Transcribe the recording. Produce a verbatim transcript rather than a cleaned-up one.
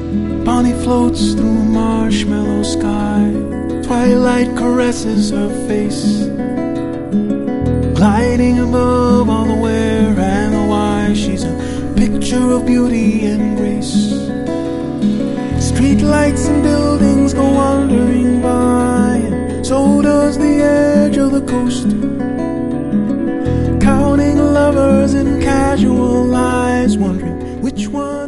Bonnie floats through a marshmallow sky. Twilight caresses her face, gliding above all the where and the why. She's a picture of beauty and grace. Street lights and buildings go wandering by, and so does the edge of the coast, counting lovers in casual lies, wondering which one